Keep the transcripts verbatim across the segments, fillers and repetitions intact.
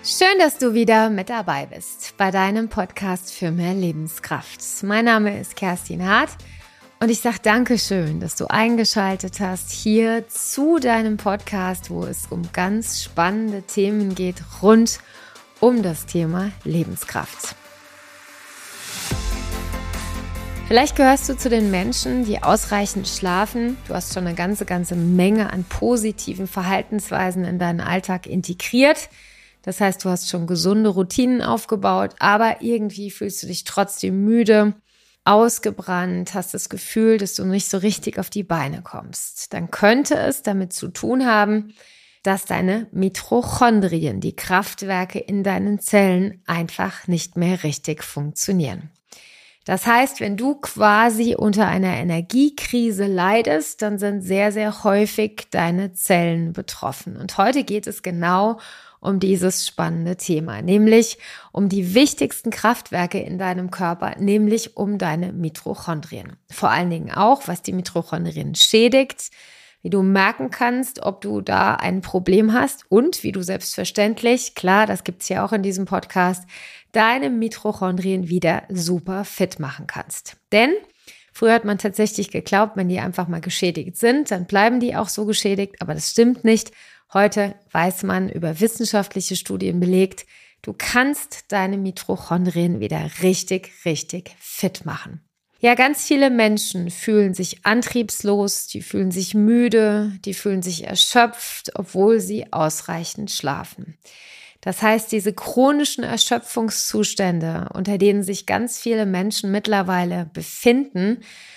Schön, dass du wieder mit dabei bist bei deinem Podcast für mehr Lebenskraft. Mein Name ist Kerstin Hart und ich sage Dankeschön, dass du eingeschaltet hast hier zu deinem Podcast, wo es um ganz spannende Themen geht rund um das Thema Lebenskraft. Vielleicht gehörst du zu den Menschen, die ausreichend schlafen. Du hast schon eine ganze, ganze Menge an positiven Verhaltensweisen in deinen Alltag integriert. Das heißt, du hast schon gesunde Routinen aufgebaut, aber irgendwie fühlst du dich trotzdem müde, ausgebrannt, hast das Gefühl, dass du nicht so richtig auf die Beine kommst. Dann könnte es damit zu tun haben, dass deine Mitochondrien, die Kraftwerke in deinen Zellen, einfach nicht mehr richtig funktionieren. Das heißt, wenn du quasi unter einer Energiekrise leidest, dann sind sehr, sehr häufig deine Zellen betroffen. Und heute geht es genau um dieses spannende Thema, nämlich um die wichtigsten Kraftwerke in deinem Körper, nämlich um deine Mitochondrien. Vor allen Dingen auch, was die Mitochondrien schädigt, wie du merken kannst, ob du da ein Problem hast und wie du selbstverständlich, klar, das gibt's ja auch in diesem Podcast, deine Mitochondrien wieder super fit machen kannst. Denn früher hat man tatsächlich geglaubt, wenn die einfach mal geschädigt sind, dann bleiben die auch so geschädigt, aber das stimmt nicht. Heute weiß man über wissenschaftliche Studien belegt, du kannst deine Mitochondrien wieder richtig, richtig fit machen. Ja, ganz viele Menschen fühlen sich antriebslos, die fühlen sich müde, die fühlen sich erschöpft, obwohl sie ausreichend schlafen. Das heißt, diese chronischen Erschöpfungszustände, unter denen sich ganz viele Menschen mittlerweile befinden,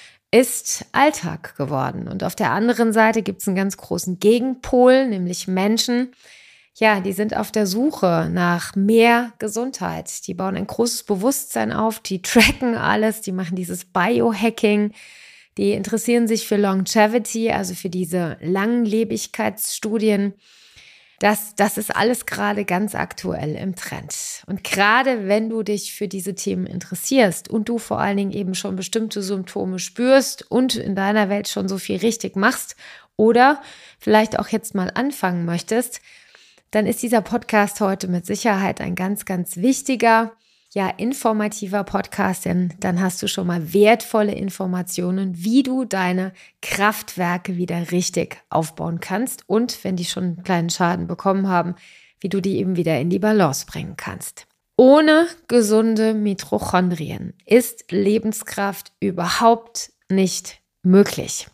ist Alltag geworden. Und auf der anderen Seite gibt es einen ganz großen Gegenpol, nämlich Menschen, ja, die sind auf der Suche nach mehr Gesundheit. Die bauen ein großes Bewusstsein auf, die tracken alles, die machen dieses Biohacking, die interessieren sich für Longevity, also für diese Langlebigkeitsstudien. Das, das ist alles gerade ganz aktuell im Trend. Und gerade wenn du dich für diese Themen interessierst und du vor allen Dingen eben schon bestimmte Symptome spürst und in deiner Welt schon so viel richtig machst oder vielleicht auch jetzt mal anfangen möchtest, dann ist dieser Podcast heute mit Sicherheit ein ganz, ganz wichtiger, ja, informativer Podcast, denn dann hast du schon mal wertvolle Informationen, wie du deine Kraftwerke wieder richtig aufbauen kannst und, wenn die schon einen kleinen Schaden bekommen haben, wie du die eben wieder in die Balance bringen kannst. Ohne gesunde Mitochondrien ist Lebenskraft überhaupt nicht möglich.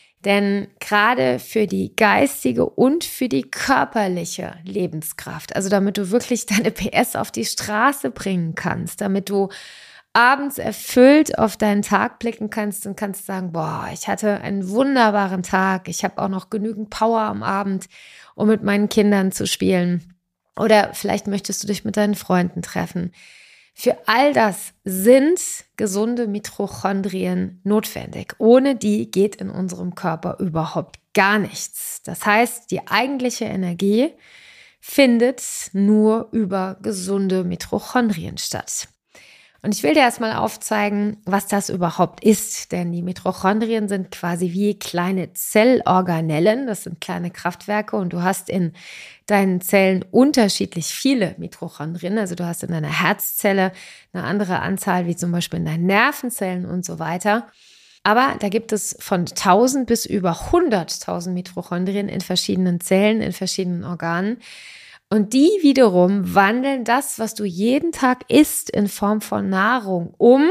Denn gerade für die geistige und für die körperliche Lebenskraft, also damit du wirklich deine P S auf die Straße bringen kannst, damit du abends erfüllt auf deinen Tag blicken kannst und kannst sagen, boah, ich hatte einen wunderbaren Tag, ich habe auch noch genügend Power am Abend, um mit meinen Kindern zu spielen. Oder vielleicht möchtest du dich mit deinen Freunden treffen. Für all das sind gesunde Mitochondrien notwendig. Ohne die geht in unserem Körper überhaupt gar nichts. Das heißt, die eigentliche Energie findet nur über gesunde Mitochondrien statt. Und ich will dir erstmal aufzeigen, was das überhaupt ist, denn die Mitochondrien sind quasi wie kleine Zellorganellen, das sind kleine Kraftwerke und du hast in deinen Zellen unterschiedlich viele Mitochondrien, also du hast in deiner Herzzelle eine andere Anzahl wie zum Beispiel in deinen Nervenzellen und so weiter. Aber da gibt es von tausend bis über hunderttausend Mitochondrien in verschiedenen Zellen, in verschiedenen Organen. Und die wiederum wandeln das, was du jeden Tag isst, in Form von Nahrung um,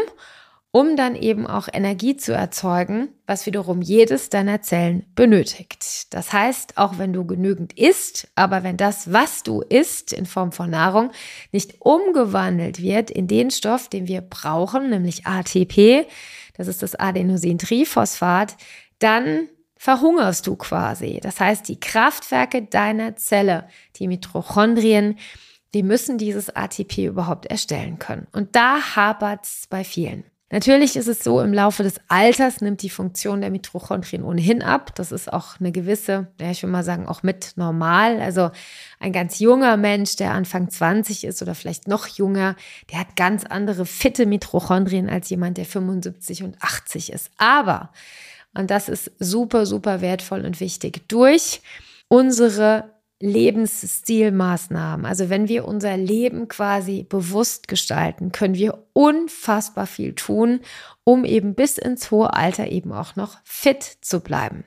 um dann eben auch Energie zu erzeugen, was wiederum jedes deiner Zellen benötigt. Das heißt, auch wenn du genügend isst, aber wenn das, was du isst, in Form von Nahrung, nicht umgewandelt wird in den Stoff, den wir brauchen, nämlich A T P, das ist das Adenosintriphosphat, dann verhungerst du quasi. Das heißt, die Kraftwerke deiner Zelle, die Mitochondrien, die müssen dieses A T P überhaupt erstellen können. Und da hapert's bei vielen. Natürlich ist es so, im Laufe des Alters nimmt die Funktion der Mitochondrien ohnehin ab. Das ist auch eine gewisse, ja, ich will mal sagen, auch mit normal. Also ein ganz junger Mensch, der Anfang zwanzig ist oder vielleicht noch jünger, der hat ganz andere fitte Mitochondrien als jemand, der fünfundsiebzig und achtzig ist. Aber, und das ist super, super wertvoll und wichtig, durch unsere Lebensstilmaßnahmen, also wenn wir unser Leben quasi bewusst gestalten, können wir unfassbar viel tun, um eben bis ins hohe Alter eben auch noch fit zu bleiben.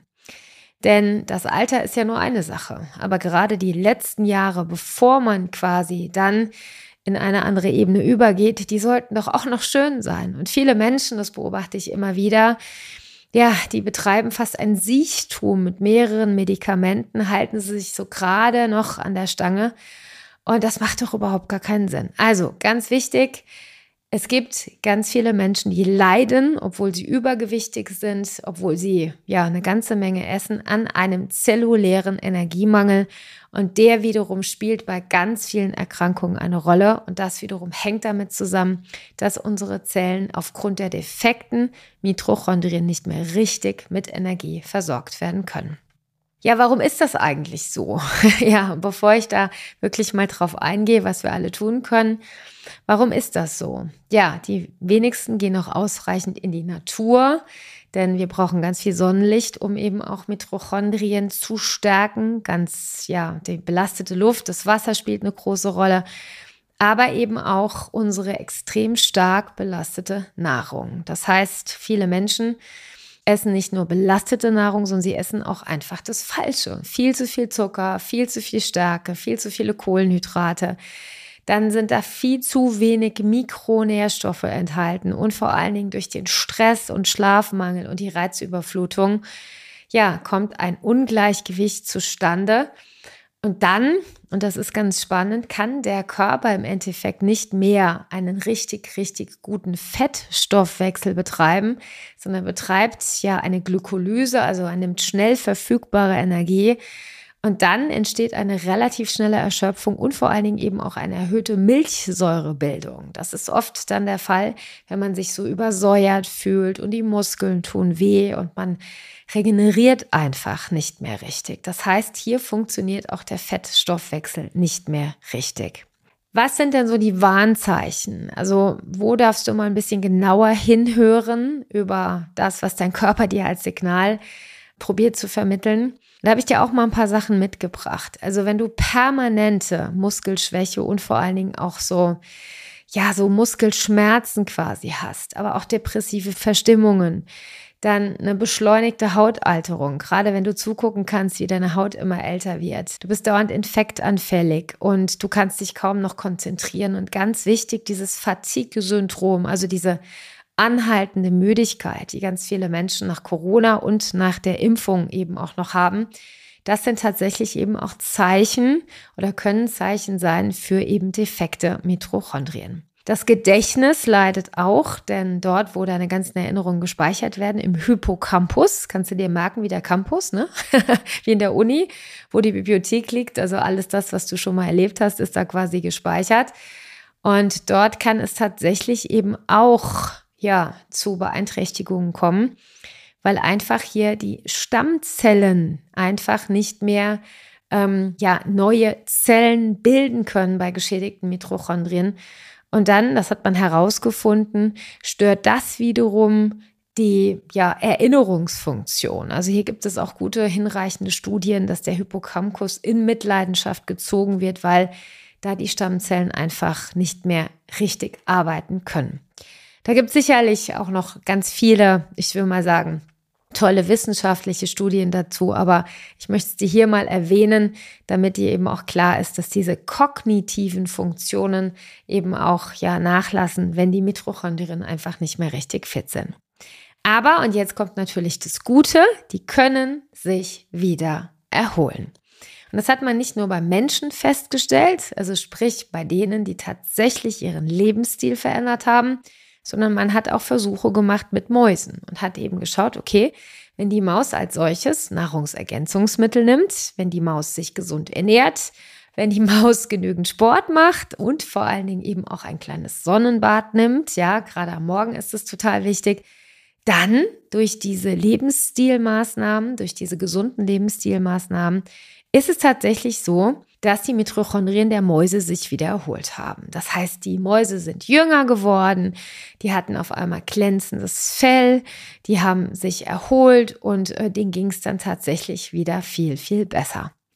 Denn das Alter ist ja nur eine Sache, aber gerade die letzten Jahre, bevor man quasi dann in eine andere Ebene übergeht, die sollten doch auch noch schön sein. Und viele Menschen, das beobachte ich immer wieder, ja, die betreiben fast ein Siechtum mit mehreren Medikamenten, halten sie sich so gerade noch an der Stange. Und das macht doch überhaupt gar keinen Sinn. Also ganz wichtig, es gibt ganz viele Menschen, die leiden, obwohl sie übergewichtig sind, obwohl sie ja eine ganze Menge essen, an einem zellulären Energiemangel. Und der wiederum spielt bei ganz vielen Erkrankungen eine Rolle. Und das wiederum hängt damit zusammen, dass unsere Zellen aufgrund der defekten Mitochondrien nicht mehr richtig mit Energie versorgt werden können. Ja, warum ist das eigentlich so? Ja, bevor ich da wirklich mal drauf eingehe, was wir alle tun können, warum ist das so? Ja, die wenigsten gehen noch ausreichend in die Natur, denn wir brauchen ganz viel Sonnenlicht, um eben auch Mitochondrien zu stärken. Ganz, ja, die belastete Luft, das Wasser spielt eine große Rolle, aber eben auch unsere extrem stark belastete Nahrung. Das heißt, viele Menschen essen nicht nur belastete Nahrung, sondern sie essen auch einfach das Falsche. Viel zu viel Zucker, viel zu viel Stärke, viel zu viele Kohlenhydrate. Dann sind da viel zu wenig Mikronährstoffe enthalten und vor allen Dingen durch den Stress und Schlafmangel und die Reizüberflutung, ja, kommt ein Ungleichgewicht zustande. Und dann, und das ist ganz spannend, kann der Körper im Endeffekt nicht mehr einen richtig, richtig guten Fettstoffwechsel betreiben, sondern betreibt ja eine Glykolyse, also er nimmt schnell verfügbare Energie. Und dann entsteht eine relativ schnelle Erschöpfung und vor allen Dingen eben auch eine erhöhte Milchsäurebildung. Das ist oft dann der Fall, wenn man sich so übersäuert fühlt und die Muskeln tun weh und man regeneriert einfach nicht mehr richtig. Das heißt, hier funktioniert auch der Fettstoffwechsel nicht mehr richtig. Was sind denn so die Warnzeichen? Also wo darfst du mal ein bisschen genauer hinhören über das, was dein Körper dir als Signal probiert zu vermitteln? Da habe ich dir auch mal ein paar Sachen mitgebracht. Also wenn du permanente Muskelschwäche und vor allen Dingen auch so, ja, so Muskelschmerzen quasi hast, aber auch depressive Verstimmungen, dann eine beschleunigte Hautalterung, gerade wenn du zugucken kannst, wie deine Haut immer älter wird. Du bist dauernd infektanfällig und du kannst dich kaum noch konzentrieren. Und ganz wichtig, dieses Fatigue-Syndrom, also diese anhaltende Müdigkeit, die ganz viele Menschen nach Corona und nach der Impfung eben auch noch haben, das sind tatsächlich eben auch Zeichen oder können Zeichen sein für eben defekte Mitochondrien. Das Gedächtnis leidet auch, denn dort, wo deine ganzen Erinnerungen gespeichert werden, im Hippocampus, kannst du dir merken, wie der Campus, ne? Wie in der Uni, wo die Bibliothek liegt, also alles das, was du schon mal erlebt hast, ist da quasi gespeichert. Und dort kann es tatsächlich eben auch ja, zu Beeinträchtigungen kommen, weil einfach hier die Stammzellen einfach nicht mehr ähm, ja, neue Zellen bilden können bei geschädigten Mitochondrien. Und dann, das hat man herausgefunden, stört das wiederum die ja, Erinnerungsfunktion. Also hier gibt es auch gute, hinreichende Studien, dass der Hippocampus in Mitleidenschaft gezogen wird, weil da die Stammzellen einfach nicht mehr richtig arbeiten können. Da gibt es sicherlich auch noch ganz viele, ich will mal sagen, tolle wissenschaftliche Studien dazu, aber ich möchte es dir hier mal erwähnen, damit dir eben auch klar ist, dass diese kognitiven Funktionen eben auch ja nachlassen, wenn die Mitochondrien einfach nicht mehr richtig fit sind. Aber, und jetzt kommt natürlich das Gute, die können sich wieder erholen. Und das hat man nicht nur bei Menschen festgestellt, also sprich bei denen, die tatsächlich ihren Lebensstil verändert haben, sondern man hat auch Versuche gemacht mit Mäusen und hat eben geschaut, okay, wenn die Maus als solches Nahrungsergänzungsmittel nimmt, wenn die Maus sich gesund ernährt, wenn die Maus genügend Sport macht und vor allen Dingen eben auch ein kleines Sonnenbad nimmt, ja, gerade am Morgen ist es total wichtig, dann durch diese Lebensstilmaßnahmen, durch diese gesunden Lebensstilmaßnahmen ist es tatsächlich so, dass die Mitochondrien der Mäuse sich wieder erholt haben. Das heißt, die Mäuse sind jünger geworden, die hatten auf einmal glänzendes Fell, die haben sich erholt und äh, denen ging es dann tatsächlich wieder viel, viel besser.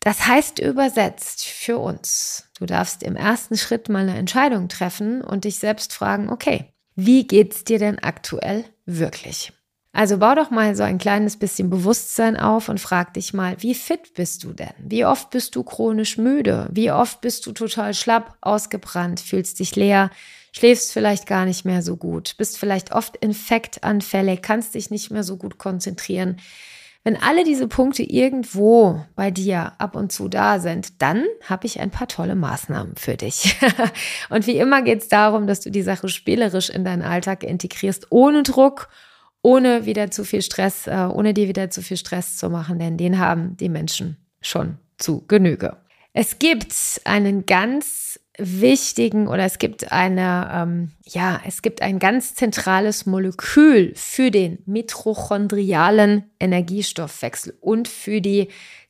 Das heißt übersetzt für uns, du darfst im ersten Schritt mal eine Entscheidung treffen und dich selbst fragen, okay, wie geht's dir denn aktuell wirklich? Also bau doch mal so ein kleines bisschen Bewusstsein auf und frag dich mal, wie fit bist du denn? Wie oft bist du chronisch müde? Wie oft bist du total schlapp, ausgebrannt, fühlst dich leer, schläfst vielleicht gar nicht mehr so gut, bist vielleicht oft infektanfällig, kannst dich nicht mehr so gut konzentrieren? Wenn alle diese Punkte irgendwo bei dir ab und zu da sind, dann habe ich ein paar tolle Maßnahmen für dich. Und wie immer geht es darum, dass du die Sache spielerisch in deinen Alltag integrierst, ohne Druck, ohne wieder zu viel Stress, äh, ohne dir wieder zu viel Stress zu machen, denn den haben die Menschen schon zu Genüge. Es gibt einen ganz wichtigen oder es gibt eine, ähm, ja, es gibt ein ganz zentrales Molekül für den mitochondrialen Energiestoffwechsel und für die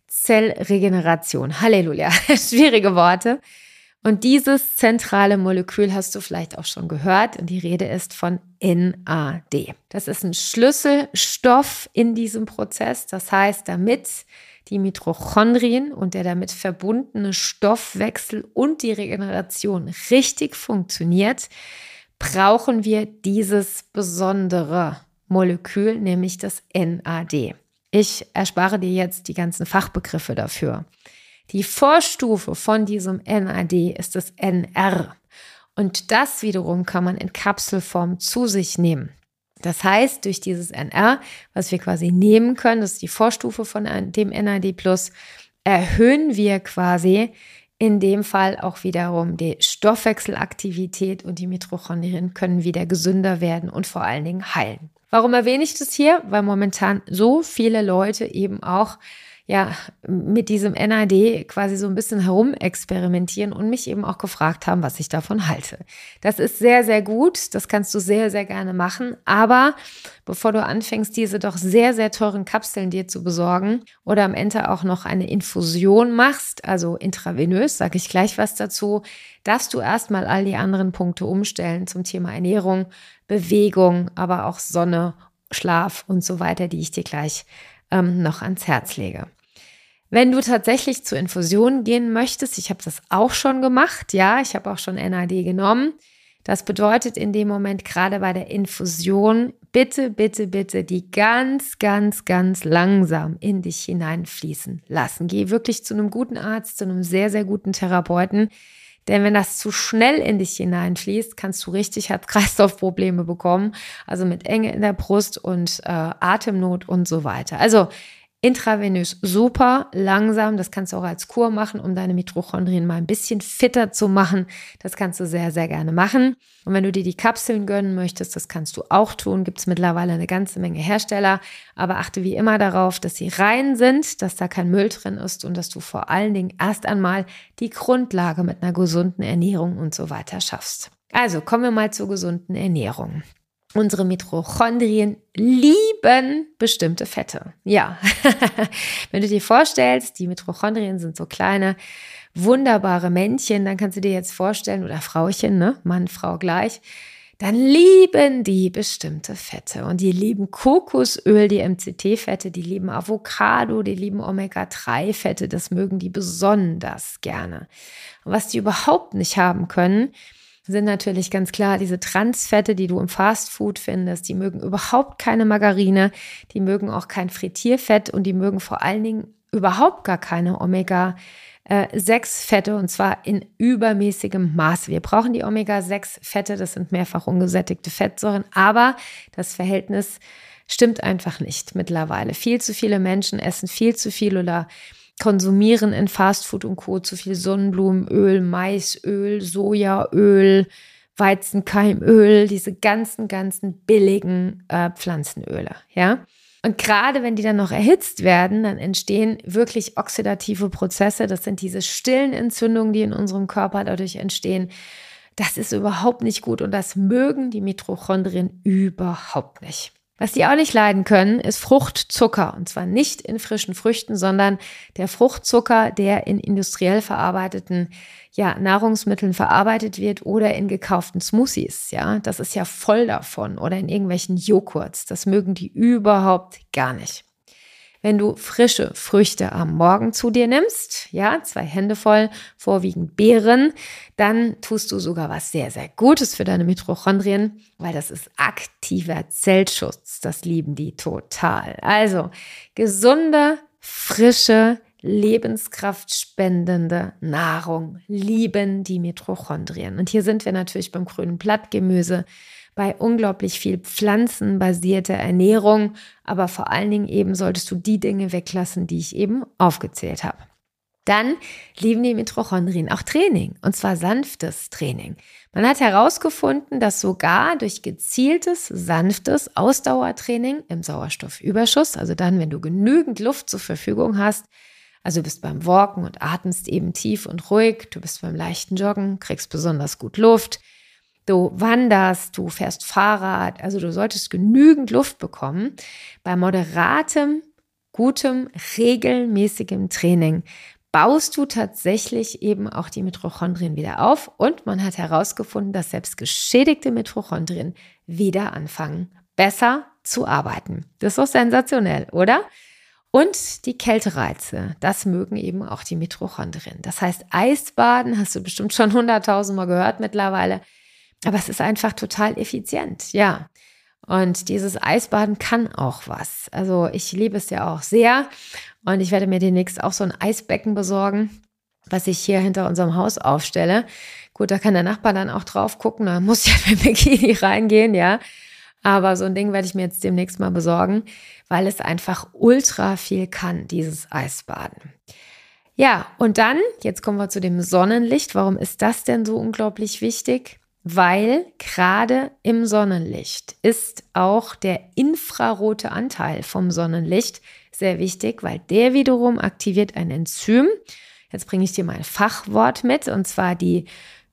Zellregeneration. Halleluja, schwierige Worte. Und dieses zentrale Molekül hast du vielleicht auch schon gehört und die Rede ist von N A D. Das ist ein Schlüsselstoff in diesem Prozess. Das heißt, damit die Mitochondrien und der damit verbundene Stoffwechsel und die Regeneration richtig funktioniert, brauchen wir dieses besondere Molekül, nämlich das N A D. Ich erspare dir jetzt die ganzen Fachbegriffe dafür. Die Vorstufe von diesem N A D ist das N R und das wiederum kann man in Kapselform zu sich nehmen. Das heißt, durch dieses N R, was wir quasi nehmen können, das ist die Vorstufe von dem N A D plus, erhöhen wir quasi in dem Fall auch wiederum die Stoffwechselaktivität und die Mitochondrien können wieder gesünder werden und vor allen Dingen heilen. Warum erwähne ich das hier? Weil momentan so viele Leute eben auch ja, mit diesem N A D quasi so ein bisschen herumexperimentieren und mich eben auch gefragt haben, was ich davon halte. Das ist sehr, sehr gut. Das kannst du sehr, sehr gerne machen. Aber bevor du anfängst, diese doch sehr, sehr teuren Kapseln dir zu besorgen oder am Ende auch noch eine Infusion machst, also intravenös, sage ich gleich was dazu, darfst du erstmal all die anderen Punkte umstellen zum Thema Ernährung, Bewegung, aber auch Sonne, Schlaf und so weiter, die ich dir gleich ähm, noch ans Herz lege. Wenn du tatsächlich zur Infusion gehen möchtest, ich habe das auch schon gemacht, ja, ich habe auch schon N A D genommen. Das bedeutet in dem Moment gerade bei der Infusion, bitte, bitte, bitte die ganz, ganz, ganz langsam in dich hineinfließen lassen. Geh wirklich zu einem guten Arzt, zu einem sehr, sehr guten Therapeuten. Denn wenn das zu schnell in dich hineinfließt, kannst du richtig Herz-Kreislauf-Probleme bekommen, also mit Enge in der Brust und äh, Atemnot und so weiter. Also intravenös super, langsam, das kannst du auch als Kur machen, um deine Mitochondrien mal ein bisschen fitter zu machen. Das kannst du sehr, sehr gerne machen. Und wenn du dir die Kapseln gönnen möchtest, das kannst du auch tun. Gibt es mittlerweile eine ganze Menge Hersteller. Aber achte wie immer darauf, dass sie rein sind, dass da kein Müll drin ist und dass du vor allen Dingen erst einmal die Grundlage mit einer gesunden Ernährung und so weiter schaffst. Also kommen wir mal zur gesunden Ernährung. Unsere Mitochondrien lieben bestimmte Fette. Ja, wenn du dir vorstellst, die Mitochondrien sind so kleine, wunderbare Männchen, dann kannst du dir jetzt vorstellen, oder Frauchen, ne, Mann, Frau gleich, dann lieben die bestimmte Fette. Und die lieben Kokosöl, die M C T-Fette, die lieben Avocado, die lieben Omega drei Fette, das mögen die besonders gerne. Und was die überhaupt nicht haben können, sind natürlich ganz klar diese Transfette, die du im Fastfood findest. Die mögen überhaupt keine Margarine, die mögen auch kein Frittierfett und die mögen vor allen Dingen überhaupt gar keine Omega sechs Fette und zwar in übermäßigem Maße. Wir brauchen die Omega sechs Fette, das sind mehrfach ungesättigte Fettsäuren, aber das Verhältnis stimmt einfach nicht mittlerweile. Viel zu viele Menschen essen viel zu viel oder konsumieren in Fastfood und Co. zu viel Sonnenblumenöl, Maisöl, Sojaöl, Weizenkeimöl, diese ganzen, ganzen billigen äh, Pflanzenöle, ja. Und gerade wenn die dann noch erhitzt werden, dann entstehen wirklich oxidative Prozesse. Das sind diese stillen Entzündungen, die in unserem Körper dadurch entstehen. Das ist überhaupt nicht gut und das mögen die Mitochondrien überhaupt nicht. Was die auch nicht leiden können, ist Fruchtzucker. Und zwar nicht in frischen Früchten, sondern der Fruchtzucker, der in industriell verarbeiteten ja, Nahrungsmitteln verarbeitet wird oder in gekauften Smoothies. Ja, das ist ja voll davon. Oder in irgendwelchen Joghurts. Das mögen die überhaupt gar nicht. wenn du frische Früchte am Morgen zu dir nimmst, ja, zwei Hände voll, vorwiegend Beeren, dann tust du sogar was sehr, sehr Gutes für deine Mitochondrien, weil das ist aktiver Zellschutz. Das lieben die total. Also gesunde, frische, lebenskraftspendende Nahrung lieben die Mitochondrien. Und hier sind wir natürlich beim grünen Blattgemüse, bei unglaublich viel pflanzenbasierter Ernährung, aber vor allen Dingen eben solltest du die Dinge weglassen, die ich eben aufgezählt habe. Dann lieben die Mitochondrien auch Training, und zwar sanftes Training. Man hat herausgefunden, dass sogar durch gezieltes, sanftes Ausdauertraining im Sauerstoffüberschuss, also dann, wenn du genügend Luft zur Verfügung hast, also du bist beim Walken und atmest eben tief und ruhig, du bist beim leichten Joggen, kriegst besonders gut Luft, du wanderst, du fährst Fahrrad, also du solltest genügend Luft bekommen. Bei moderatem, gutem, regelmäßigem Training baust du tatsächlich eben auch die Mitochondrien wieder auf, und man hat herausgefunden, dass selbst geschädigte Mitochondrien wieder anfangen, besser zu arbeiten. Das ist doch sensationell, oder? Und die Kältereize, das mögen eben auch die Mitochondrien. Das heißt, Eisbaden hast du bestimmt schon hunderttausend Mal gehört mittlerweile, aber es ist einfach total effizient, ja. Und dieses Eisbaden kann auch was. Also ich liebe es ja auch sehr, und ich werde mir demnächst auch so ein Eisbecken besorgen, was ich hier hinter unserem Haus aufstelle. Gut, da kann der Nachbar dann auch drauf gucken, da muss ja mit Bikini reingehen, ja. Aber so ein Ding werde ich mir jetzt demnächst mal besorgen, weil es einfach ultra viel kann, dieses Eisbaden. Ja, und dann, jetzt kommen wir zu dem Sonnenlicht. Warum ist das denn so unglaublich wichtig? Weil gerade im Sonnenlicht ist auch der infrarote Anteil vom Sonnenlicht sehr wichtig, weil der wiederum aktiviert ein Enzym. Jetzt bringe ich dir mal ein Fachwort mit, und zwar die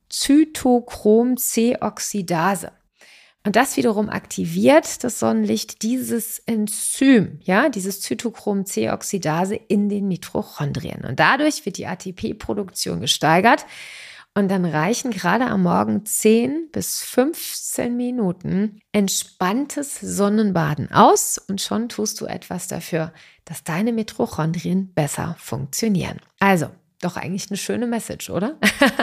Zytochrom-C-Oxidase. Und das wiederum aktiviert das Sonnenlicht dieses Enzym, ja, dieses Zytochrom-C-Oxidase in den Mitochondrien. Und dadurch wird die A T P-Produktion gesteigert. Und dann reichen gerade am Morgen zehn bis fünfzehn Minuten entspanntes Sonnenbaden aus, und schon tust du etwas dafür, dass deine Mitochondrien besser funktionieren. Also, doch eigentlich eine schöne Message, oder?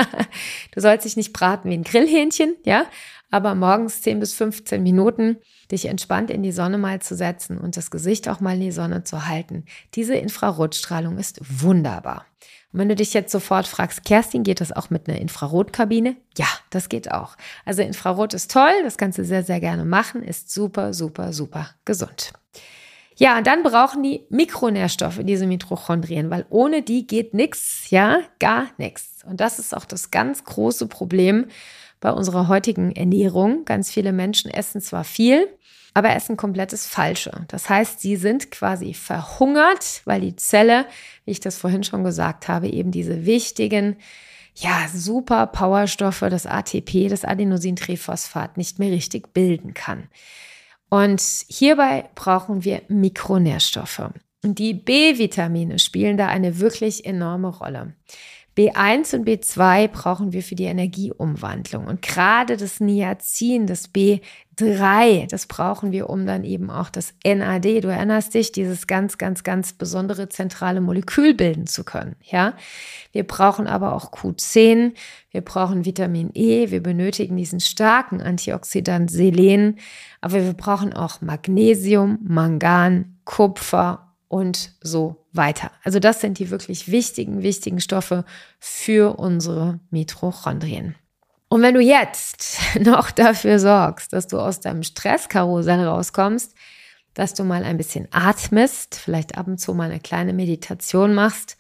Du sollst dich nicht braten wie ein Grillhähnchen, ja, aber morgens zehn bis fünfzehn Minuten dich entspannt in die Sonne mal zu setzen und das Gesicht auch mal in die Sonne zu halten. Diese Infrarotstrahlung ist wunderbar. Und wenn du dich jetzt sofort fragst, Kerstin, geht das auch mit einer Infrarotkabine? Ja, das geht auch. Also Infrarot ist toll, das kannst du sehr, sehr gerne machen, ist super, super, super gesund. Ja, und dann brauchen die Mikronährstoffe, diese Mitochondrien, weil ohne die geht nichts, ja, gar nichts. Und das ist auch das ganz große Problem bei unserer heutigen Ernährung. Ganz viele Menschen essen zwar viel, aber essen komplett das Falsche. Das heißt, sie sind quasi verhungert, weil die Zelle, wie ich das vorhin schon gesagt habe, eben diese wichtigen, ja, super Powerstoffe, das A T P, das Adenosintriphosphat, nicht mehr richtig bilden kann. Und hierbei brauchen wir Mikronährstoffe. Und die B-Vitamine spielen da eine wirklich enorme Rolle. B eins und B zwei brauchen wir für die Energieumwandlung. Und gerade das Niacin, das B drei, das brauchen wir, um dann eben auch das N A D, du erinnerst dich, dieses ganz, ganz, ganz besondere zentrale Molekül bilden zu können. Ja, wir brauchen aber auch Q zehn, wir brauchen Vitamin E, wir benötigen diesen starken Antioxidant Selen, aber wir brauchen auch Magnesium, Mangan, Kupfer und so weiter. Also das sind die wirklich wichtigen, wichtigen Stoffe für unsere Mitochondrien. Und wenn du jetzt noch dafür sorgst, dass du aus deinem Stresskarussell rauskommst, dass du mal ein bisschen atmest, vielleicht ab und zu mal eine kleine Meditation machst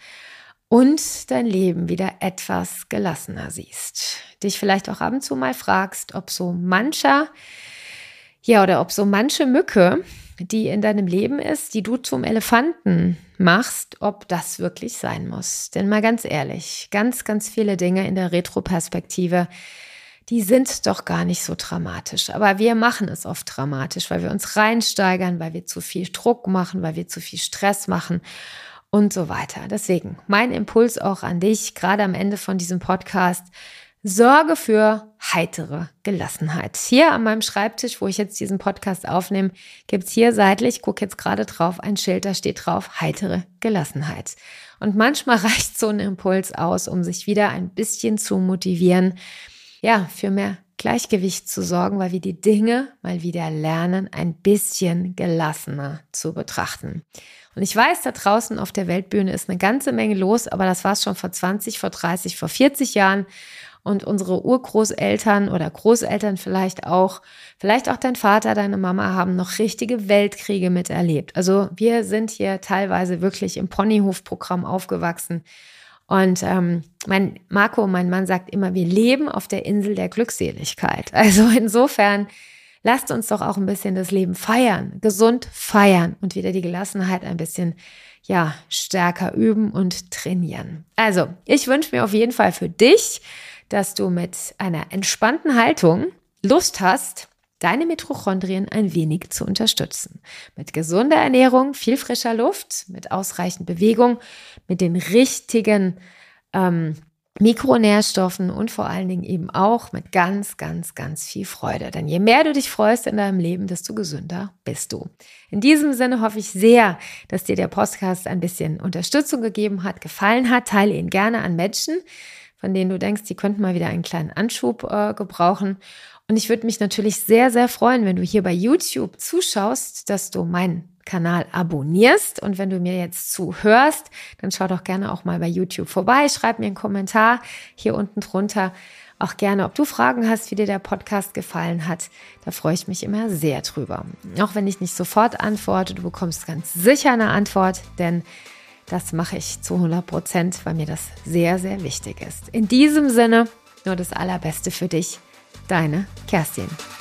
und dein Leben wieder etwas gelassener siehst. Dich vielleicht auch ab und zu mal fragst, ob so mancher, ja, oder ob so manche Mücke, die in deinem Leben ist, die du zum Elefanten machst, ob das wirklich sein muss. Denn mal ganz ehrlich, ganz, ganz viele Dinge in der Retroperspektive, die sind doch gar nicht so dramatisch. Aber wir machen es oft dramatisch, weil wir uns reinsteigern, weil wir zu viel Druck machen, weil wir zu viel Stress machen und so weiter. Deswegen mein Impuls auch an dich, gerade am Ende von diesem Podcast: Sorge für heitere Gelassenheit. Hier an meinem Schreibtisch, wo ich jetzt diesen Podcast aufnehme, gibt es hier seitlich, ich gucke jetzt gerade drauf, ein Schild, da steht drauf, heitere Gelassenheit. Und manchmal reicht so ein Impuls aus, um sich wieder ein bisschen zu motivieren, ja, für mehr Gleichgewicht zu sorgen, weil wir die Dinge mal wieder lernen, ein bisschen gelassener zu betrachten. Und ich weiß, da draußen auf der Weltbühne ist eine ganze Menge los, aber das war es schon vor zwanzig, vor dreißig, vor vierzig Jahren. Und unsere Urgroßeltern oder Großeltern vielleicht auch, vielleicht auch dein Vater, deine Mama haben noch richtige Weltkriege miterlebt. Also wir sind hier teilweise wirklich im Ponyhof-Programm aufgewachsen. Und ähm, mein Marco, mein Mann, sagt immer, wir leben auf der Insel der Glückseligkeit. Also insofern, lasst uns doch auch ein bisschen das Leben feiern, gesund feiern und wieder die Gelassenheit ein bisschen, ja, stärker üben und trainieren. Also, ich wünsche mir auf jeden Fall für dich, dass du mit einer entspannten Haltung Lust hast, deine Mitochondrien ein wenig zu unterstützen. Mit gesunder Ernährung, viel frischer Luft, mit ausreichend Bewegung, mit den richtigen ähm, Mikronährstoffen und vor allen Dingen eben auch mit ganz, ganz, ganz viel Freude. Denn je mehr du dich freust in deinem Leben, desto gesünder bist du. In diesem Sinne hoffe ich sehr, dass dir der Podcast ein bisschen Unterstützung gegeben hat, gefallen hat. Teile ihn gerne an Menschen, von denen du denkst, die könnten mal wieder einen kleinen Anschub äh, gebrauchen. Und ich würde mich natürlich sehr, sehr freuen, wenn du hier bei YouTube zuschaust, dass du meinen Kanal abonnierst. Und wenn du mir jetzt zuhörst, dann schau doch gerne auch mal bei YouTube vorbei. Schreib mir einen Kommentar hier unten drunter. Auch gerne, ob du Fragen hast, wie dir der Podcast gefallen hat. Da freue ich mich immer sehr drüber. Auch wenn ich nicht sofort antworte, du bekommst ganz sicher eine Antwort, denn das mache ich zu hundert Prozent, weil mir das sehr, sehr wichtig ist. In diesem Sinne, nur das Allerbeste für dich. Deine Kerstin.